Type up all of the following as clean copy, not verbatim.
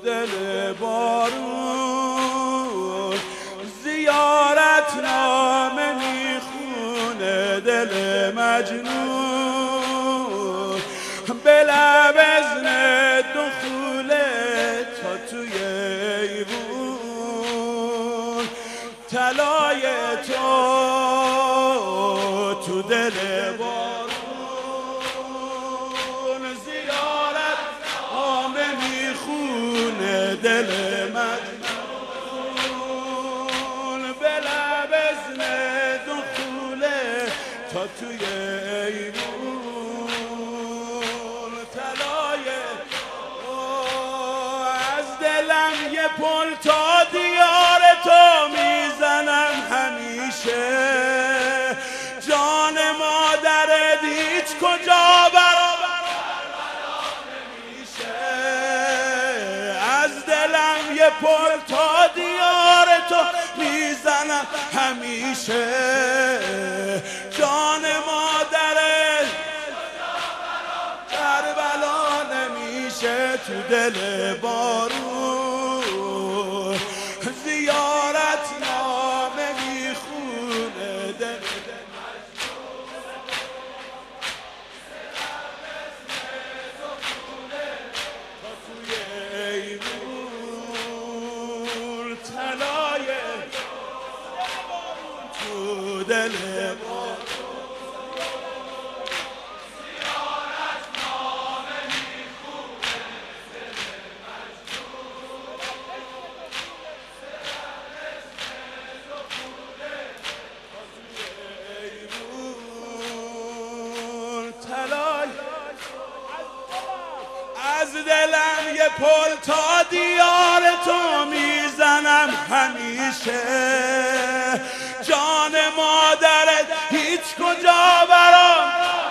دل بارون زیارت نامه میخونه دل مجنون به لب اذن دخوله تا توی ایوون طلای تو دل بارون زیارت نامه میخونه دل مجنون به لب اذن دخوله تا توی ایوون طلای از دلم یه پل تا دیار تو میزنم همیشه جان مادرت هیچ کجا برابر نمیشه از دلم یه پل تا دیار تو میزنم همیشه جان مادرت کربلا نمیشه تو دل بارون زیارت نامه میخونه دل طلای تو دل از دلم یه پل تا دیار تو میزنم همیشه جان مادرت هیچ کجا برام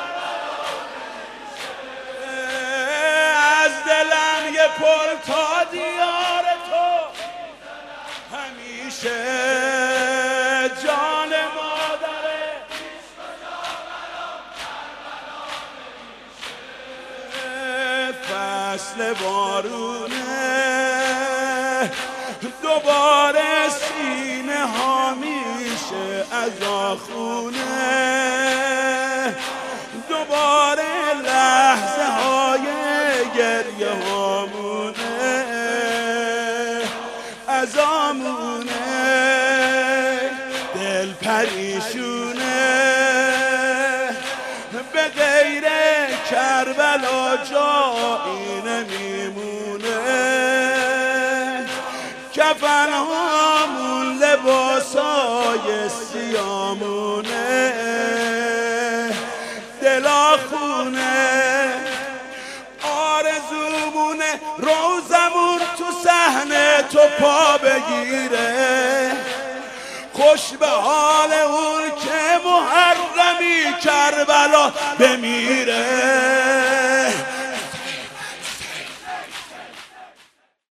از دلم یه پل تا دیار تو همیشه جان مادرت فصل بارونه دوباره سینه ها میشه از آخونه دوباره لحظه های گریه هامونه از آمونه دل پریشونه به غیر کربلا جایی نمیمونه کفن هامون لباسای سیامونه دلاخونه آرزومونه روزمون تو صحنه تو پا بگیره خوش به حال اون که محرمی کربلا بمیره